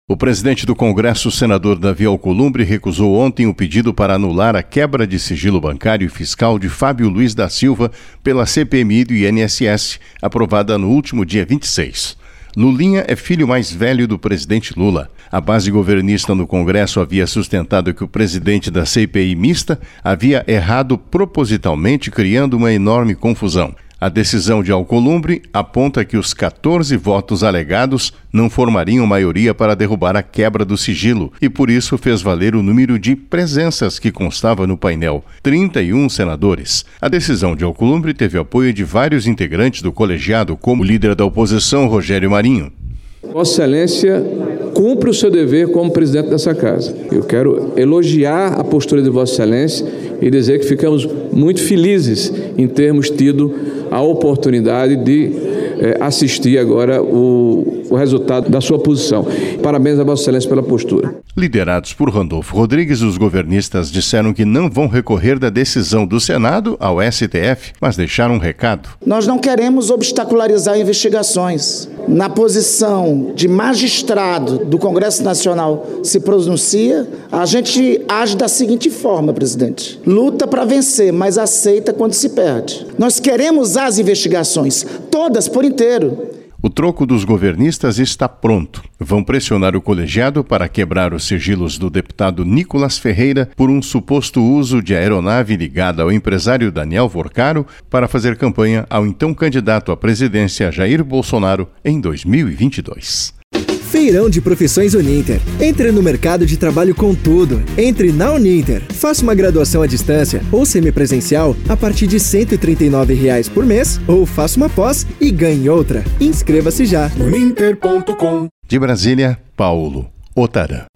O presidente do Congresso, senador Davi Alcolumbre, recusou ontem o pedido para anular a quebra de sigilo bancário e fiscal de Fábio Luiz da Silva pela CPMI do INSS, aprovada no último dia 26. Lulinha é filho mais velho do presidente Lula. A base governista no Congresso havia sustentado que o presidente da CPI mista havia errado propositalmente, criando uma enorme confusão. A decisão de Alcolumbre aponta que os 14 votos alegados não formariam maioria para derrubar a quebra do sigilo e, por isso, fez valer o número de presenças que constava no painel, 31 senadores. A decisão de Alcolumbre teve apoio de vários integrantes do colegiado, como o líder da oposição, Rogério Marinho. Vossa Excelência cumpre o seu dever como presidente dessa casa. Eu quero elogiar a postura de Vossa Excelência e dizer que ficamos muito felizes em termos tido a oportunidade de assistir agora o resultado da sua posição. Parabéns a Vossa Excelência pela postura. Liderados por Randolfo Rodrigues, os governistas disseram que não vão recorrer da decisão do Senado ao STF, mas deixaram um recado. Nós não queremos obstacularizar investigações. Na posição de magistrado do Congresso Nacional se pronuncia, a gente age da seguinte forma, presidente. Luta para vencer, mas aceita quando se perde. Nós queremos as investigações, todas por inteiro. O troco dos governistas está pronto. Vão pressionar o colegiado para quebrar os sigilos do deputado Nicolas Ferreira por um suposto uso de aeronave ligada ao empresário Daniel Vorcaro para fazer campanha ao então candidato à presidência Jair Bolsonaro em 2022. Feirão de Profissões Uninter. Entre no mercado de trabalho com tudo. Entre na Uninter. Faça uma graduação à distância ou semipresencial a partir de R$ 139 por mês ou faça uma pós e ganhe outra. Inscreva-se já. Uninter.com. De Brasília, Paulo Otarã.